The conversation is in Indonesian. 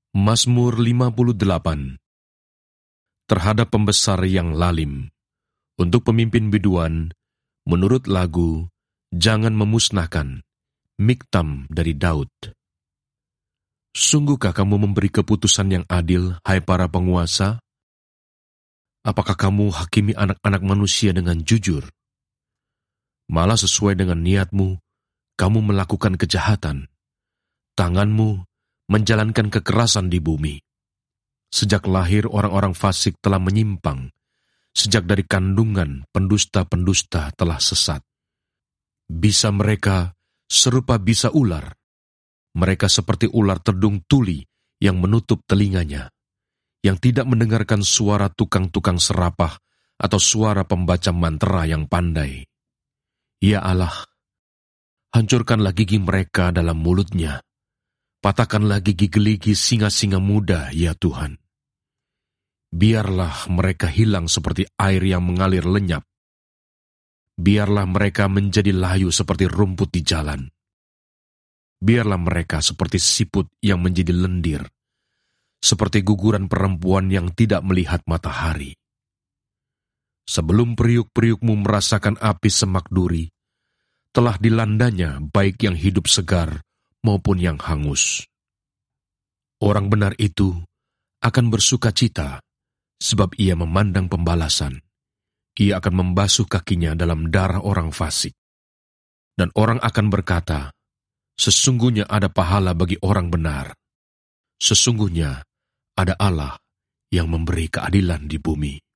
Mazmur 58. Terhadap pembesar yang lalim, untuk pemimpin biduan, menurut lagu, jangan memusnahkan, Miktam dari Daud. Sungguhkah kamu memberi keputusan yang adil, hai para penguasa? Apakah kamu hakimi anak-anak manusia dengan jujur? Malah sesuai dengan niatmu, kamu melakukan kejahatan. Tanganmu menjalankan kekerasan di bumi. Sejak lahir orang-orang fasik telah menyimpang. Sejak dari kandungan pendusta-pendusta telah sesat. Bisa mereka serupa bisa ular. Mereka seperti ular terdung tuli yang menutup telinganya, yang tidak mendengarkan suara tukang-tukang serapah atau suara pembaca mantra yang pandai. Ya Allah, hancurkanlah gigi mereka dalam mulutnya. Patahkanlah gigi geligi singa-singa muda, ya Tuhan. Biarlah mereka hilang seperti air yang mengalir lenyap. Biarlah mereka menjadi layu seperti rumput di jalan. Biarlah mereka seperti siput yang menjadi lendir, seperti guguran perempuan yang tidak melihat matahari. Sebelum periuk-periukmu merasakan api semak duri, telah dilandanya baik yang hidup segar maupun yang hangus. Orang benar itu akan bersuka cita, sebab ia memandang pembalasan. Ia akan membasuh kakinya dalam darah orang fasik. Dan orang akan berkata, sesungguhnya ada pahala bagi orang benar. Sesungguhnya ada Allah yang memberi keadilan di bumi.